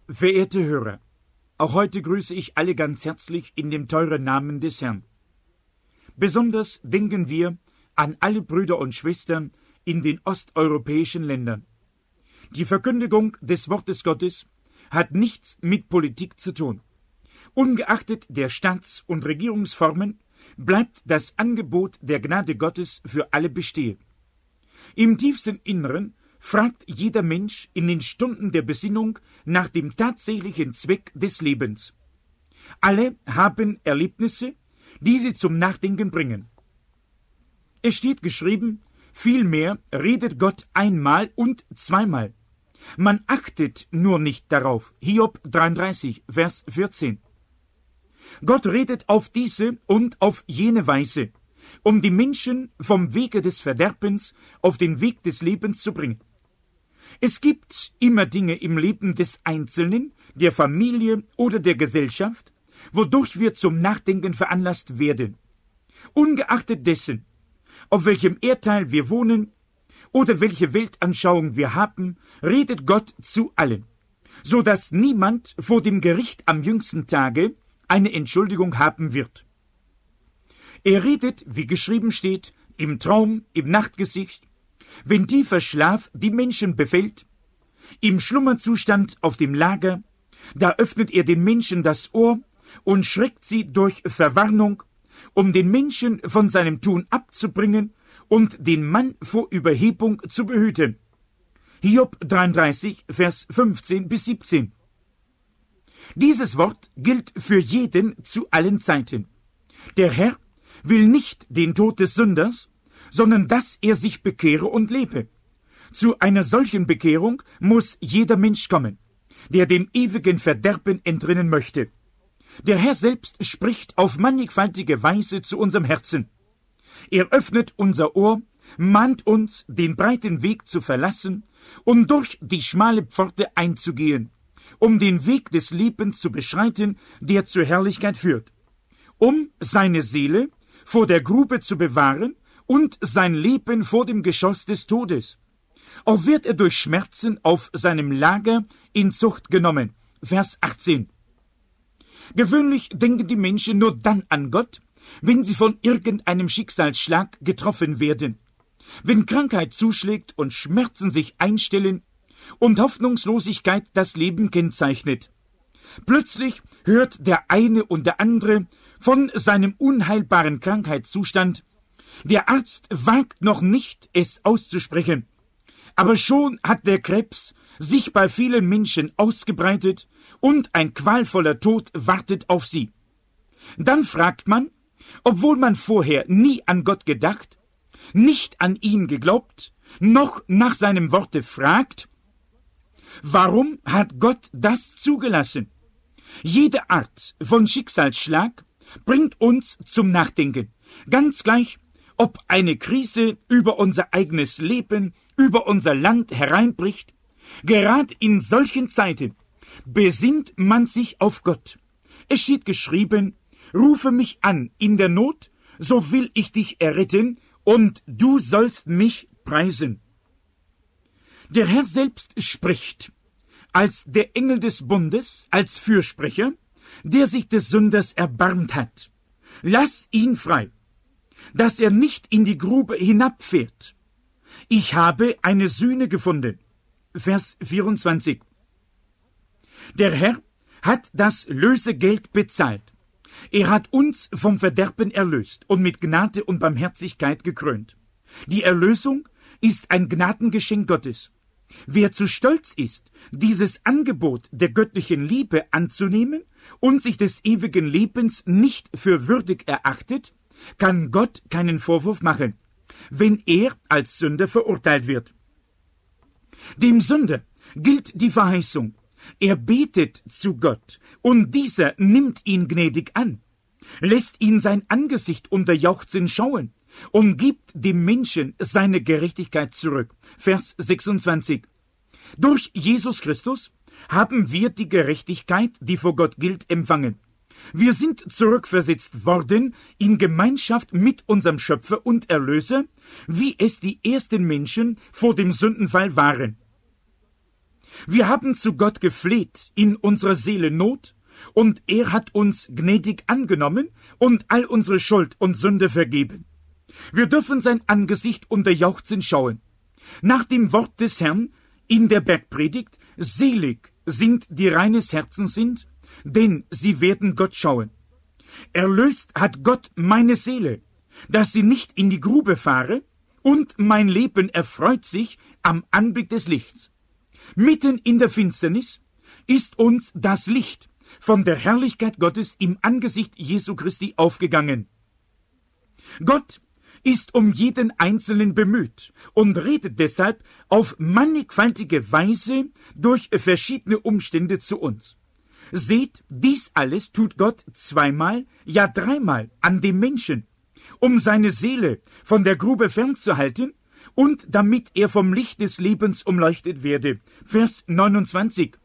Verehrte Hörer, auch heute grüße ich alle ganz herzlich in dem teuren Namen des Herrn. Besonders denken wir an alle Brüder und Schwestern in den osteuropäischen Ländern. Die Verkündigung des Wortes Gottes hat nichts mit Politik zu tun. Ungeachtet der Staats- und Regierungsformen bleibt das Angebot der Gnade Gottes für alle bestehen. Im tiefsten Inneren fragt jeder Mensch in den Stunden der Besinnung nach dem tatsächlichen Zweck des Lebens. Alle haben Erlebnisse, die sie zum Nachdenken bringen. Es steht geschrieben, vielmehr redet Gott einmal und zweimal. Man achtet nur nicht darauf. Hiob 33, Vers 14. Gott redet auf diese und auf jene Weise, um die Menschen vom Wege des Verderbens auf den Weg des Lebens zu bringen. Es gibt immer Dinge im Leben des Einzelnen, der Familie oder der Gesellschaft, wodurch wir zum Nachdenken veranlasst werden. Ungeachtet dessen, auf welchem Erdteil wir wohnen oder welche Weltanschauung wir haben, redet Gott zu allen, so dass niemand vor dem Gericht am jüngsten Tage eine Entschuldigung haben wird. Er redet, wie geschrieben steht, im Traum, im Nachtgesicht, wenn tiefer Schlaf die Menschen befällt, im Schlummerzustand auf dem Lager, da öffnet er den Menschen das Ohr und schreckt sie durch Verwarnung, um den Menschen von seinem Tun abzubringen und den Mann vor Überhebung zu behüten. Hiob 33, Vers 15 bis 17. Dieses Wort gilt für jeden zu allen Zeiten. Der Herr will nicht den Tod des Sünders, sondern dass er sich bekehre und lebe. Zu einer solchen Bekehrung muss jeder Mensch kommen, der dem ewigen Verderben entrinnen möchte. Der Herr selbst spricht auf mannigfaltige Weise zu unserem Herzen. Er öffnet unser Ohr, mahnt uns, den breiten Weg zu verlassen und durch die schmale Pforte einzugehen, um den Weg des Lebens zu beschreiten, der zur Herrlichkeit führt, um seine Seele vor der Grube zu bewahren und sein Leben vor dem Geschoss des Todes. Auch wird er durch Schmerzen auf seinem Lager in Zucht genommen. Vers 18. Gewöhnlich denken die Menschen nur dann an Gott, wenn sie von irgendeinem Schicksalsschlag getroffen werden, wenn Krankheit zuschlägt und Schmerzen sich einstellen und Hoffnungslosigkeit das Leben kennzeichnet. Plötzlich hört der eine und der andere von seinem unheilbaren Krankheitszustand. Der Arzt wagt noch nicht, es auszusprechen, aber schon hat der Krebs sich bei vielen Menschen ausgebreitet und ein qualvoller Tod wartet auf sie. Dann fragt man, obwohl man vorher nie an Gott gedacht, nicht an ihn geglaubt, noch nach seinem Worte fragt, warum hat Gott das zugelassen? Jede Art von Schicksalsschlag bringt uns zum Nachdenken, ganz gleich, ob eine Krise über unser eigenes Leben, über unser Land hereinbricht. Gerade in solchen Zeiten besinnt man sich auf Gott. Es steht geschrieben, rufe mich an in der Not, so will ich dich erretten, und du sollst mich preisen. Der Herr selbst spricht, als der Engel des Bundes, als Fürsprecher, der sich des Sünders erbarmt hat. Lass ihn frei, dass er nicht in die Grube hinabfährt. Ich habe eine Sühne gefunden. Vers 24. Der Herr hat das Lösegeld bezahlt. Er hat uns vom Verderben erlöst und mit Gnade und Barmherzigkeit gekrönt. Die Erlösung ist ein Gnadengeschenk Gottes. Wer zu stolz ist, dieses Angebot der göttlichen Liebe anzunehmen und sich des ewigen Lebens nicht für würdig erachtet, kann Gott keinen Vorwurf machen, wenn er als Sünder verurteilt wird. Dem Sünder gilt die Verheißung. Er betet zu Gott, und dieser nimmt ihn gnädig an, lässt ihn sein Angesicht unter Jauchzen schauen und gibt dem Menschen seine Gerechtigkeit zurück. Vers 26. Durch Jesus Christus haben wir die Gerechtigkeit, die vor Gott gilt, empfangen. Wir sind zurückversetzt worden in Gemeinschaft mit unserem Schöpfer und Erlöser, wie es die ersten Menschen vor dem Sündenfall waren. Wir haben zu Gott gefleht in unserer Seele Not, und er hat uns gnädig angenommen und all unsere Schuld und Sünde vergeben. Wir dürfen sein Angesicht unter Jauchzen schauen. Nach dem Wort des Herrn in der Bergpredigt: Selig sind, die reines Herzens sind, denn sie werden Gott schauen. Erlöst hat Gott meine Seele, dass sie nicht in die Grube fahre, und mein Leben erfreut sich am Anblick des Lichts. Mitten in der Finsternis ist uns das Licht von der Herrlichkeit Gottes im Angesicht Jesu Christi aufgegangen. Gott ist um jeden Einzelnen bemüht und redet deshalb auf mannigfaltige Weise durch verschiedene Umstände zu uns. Seht, dies alles tut Gott zweimal, ja dreimal an dem Menschen, um seine Seele von der Grube fernzuhalten und damit er vom Licht des Lebens umleuchtet werde. Vers 29.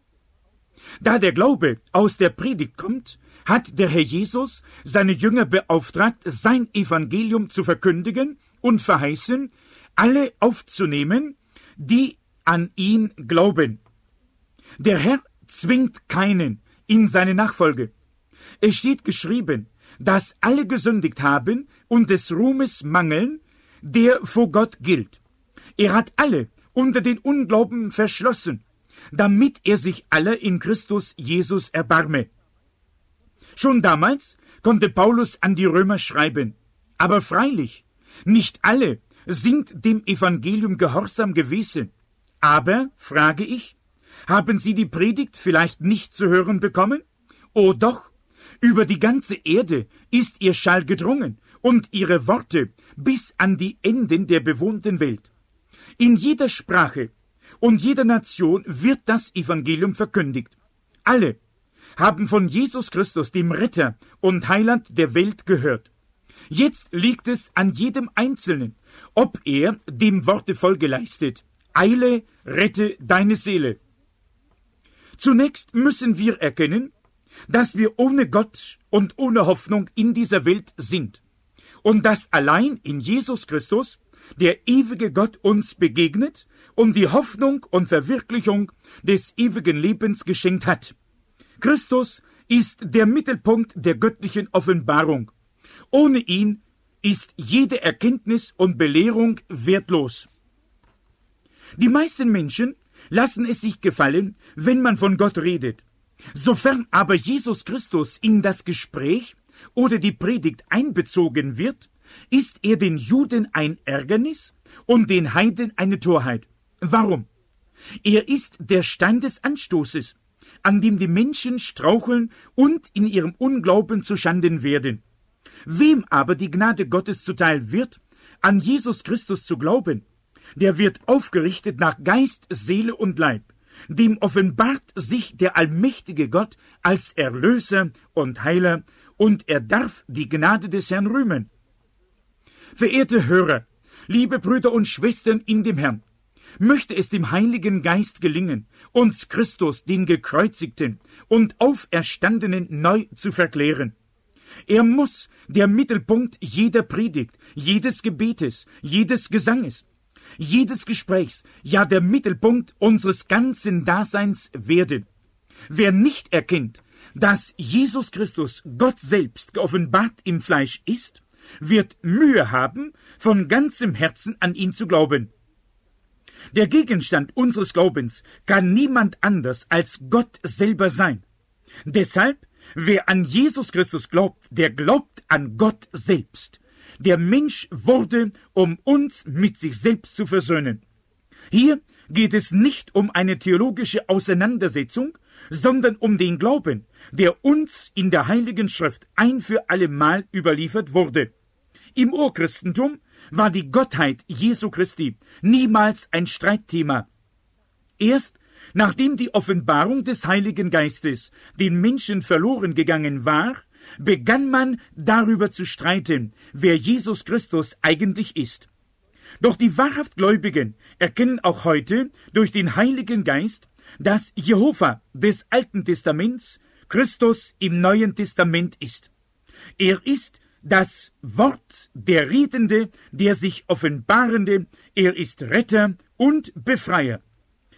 Da der Glaube aus der Predigt kommt, hat der Herr Jesus seine Jünger beauftragt, sein Evangelium zu verkündigen und verheißen, alle aufzunehmen, die an ihn glauben. Der Herr zwingt keinen in seine Nachfolge. Es steht geschrieben, dass alle gesündigt haben und des Ruhmes mangeln, der vor Gott gilt. Er hat alle unter den Unglauben verschlossen, damit er sich aller in Christus Jesus erbarme. Schon damals konnte Paulus an die Römer schreiben, aber freilich, nicht alle sind dem Evangelium gehorsam gewesen. Aber, frage ich, haben sie die Predigt vielleicht nicht zu hören bekommen? Oh doch, über die ganze Erde ist ihr Schall gedrungen und ihre Worte bis an die Enden der bewohnten Welt. In jeder Sprache und jeder Nation wird das Evangelium verkündigt. Alle haben von Jesus Christus, dem Retter und Heiland der Welt, gehört. Jetzt liegt es an jedem Einzelnen, ob er dem Worte Folge leistet. Eile, rette deine Seele. Zunächst müssen wir erkennen, dass wir ohne Gott und ohne Hoffnung in dieser Welt sind und dass allein in Jesus Christus der ewige Gott uns begegnet und die Hoffnung und Verwirklichung des ewigen Lebens geschenkt hat. Christus ist der Mittelpunkt der göttlichen Offenbarung. Ohne ihn ist jede Erkenntnis und Belehrung wertlos. Die meisten Menschen lassen es sich gefallen, wenn man von Gott redet. Sofern aber Jesus Christus in das Gespräch oder die Predigt einbezogen wird, ist er den Juden ein Ärgernis und den Heiden eine Torheit. Warum? Er ist der Stein des Anstoßes, an dem die Menschen straucheln und in ihrem Unglauben zuschanden werden. Wem aber die Gnade Gottes zuteil wird, an Jesus Christus zu glauben, der wird aufgerichtet nach Geist, Seele und Leib. Dem offenbart sich der allmächtige Gott als Erlöser und Heiler, und er darf die Gnade des Herrn rühmen. Verehrte Hörer, liebe Brüder und Schwestern in dem Herrn, möchte es dem Heiligen Geist gelingen, uns Christus, den Gekreuzigten und Auferstandenen, neu zu verklären. Er muss der Mittelpunkt jeder Predigt, jedes Gebetes, jedes Gesanges, jedes Gesprächs, ja der Mittelpunkt unseres ganzen Daseins werden. Wer nicht erkennt, dass Jesus Christus Gott selbst geoffenbart im Fleisch ist, wird Mühe haben, von ganzem Herzen an ihn zu glauben. Der Gegenstand unseres Glaubens kann niemand anders als Gott selber sein. Deshalb, wer an Jesus Christus glaubt, der glaubt an Gott selbst. Der Mensch wurde, um uns mit sich selbst zu versöhnen. Hier geht es nicht um eine theologische Auseinandersetzung, sondern um den Glauben, der uns in der Heiligen Schrift ein für allemal überliefert wurde. Im Urchristentum war die Gottheit Jesu Christi niemals ein Streitthema. Erst nachdem die Offenbarung des Heiligen Geistes den Menschen verloren gegangen war, begann man darüber zu streiten, wer Jesus Christus eigentlich ist. Doch die wahrhaft Gläubigen erkennen auch heute durch den Heiligen Geist, dass Jehova des Alten Testaments Christus im Neuen Testament ist. Er ist das Wort, der Redende, der sich Offenbarende, er ist Retter und Befreier.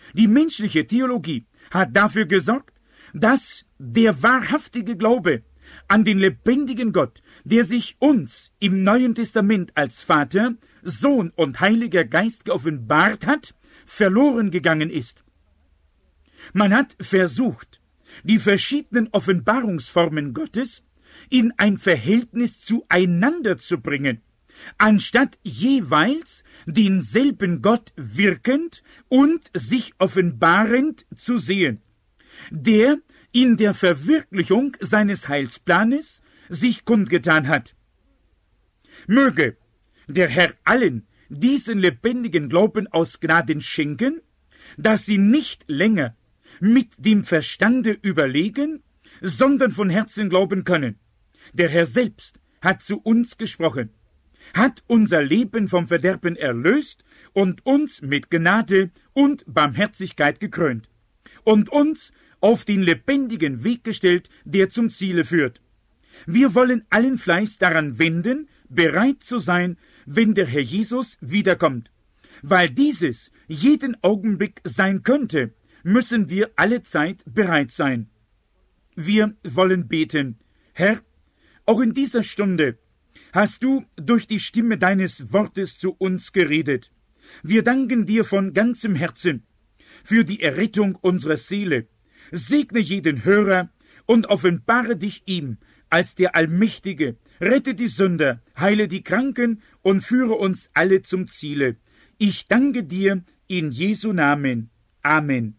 Die menschliche Theologie hat dafür gesorgt, dass der wahrhaftige Glaube an den lebendigen Gott, der sich uns im Neuen Testament als Vater, Sohn und Heiliger Geist geoffenbart hat, verloren gegangen ist. Man hat versucht, die verschiedenen Offenbarungsformen Gottes in ein Verhältnis zueinander zu bringen, anstatt jeweils denselben Gott wirkend und sich offenbarend zu sehen, der in der Verwirklichung seines Heilsplanes sich kundgetan hat. Möge der Herr allen diesen lebendigen Glauben aus Gnaden schenken, dass sie nicht länger mit dem Verstande überlegen, sondern von Herzen glauben können. Der Herr selbst hat zu uns gesprochen, hat unser Leben vom Verderben erlöst und uns mit Gnade und Barmherzigkeit gekrönt und uns auf den lebendigen Weg gestellt, der zum Ziele führt. Wir wollen allen Fleiß daran wenden, bereit zu sein, wenn der Herr Jesus wiederkommt. Weil dieses jeden Augenblick sein könnte, müssen wir alle Zeit bereit sein. Wir wollen beten. Herr, auch in dieser Stunde hast du durch die Stimme deines Wortes zu uns geredet. Wir danken dir von ganzem Herzen für die Errettung unserer Seele. Segne jeden Hörer und offenbare dich ihm als der Allmächtige. Rette die Sünder, heile die Kranken und führe uns alle zum Ziele. Ich danke dir in Jesu Namen. Amen.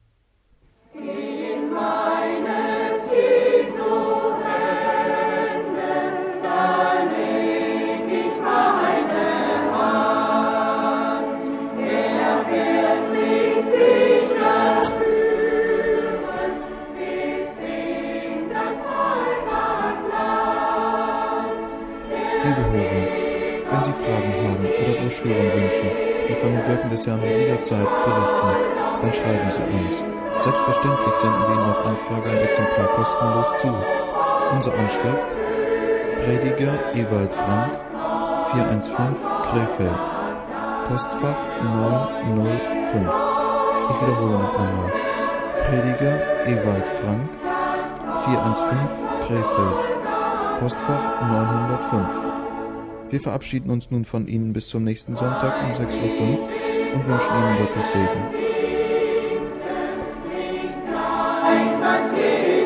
Liebe Hörer, wenn Sie Fragen haben oder Broschüren wünschen, die von den Wirken des Herrn in dieser Zeit berichten, dann schreiben Sie uns. Selbstverständlich senden wir Ihnen auf Anfrage ein Exemplar kostenlos zu. Unsere Anschrift: Prediger Ewald Frank, 415 Krefeld, Postfach 905. Ich wiederhole noch einmal. Prediger Ewald Frank, 415 Krefeld, Postfach 905. Wir verabschieden uns nun von Ihnen bis zum nächsten Sonntag um 6:05 Uhr und wünschen Ihnen Gottes Segen.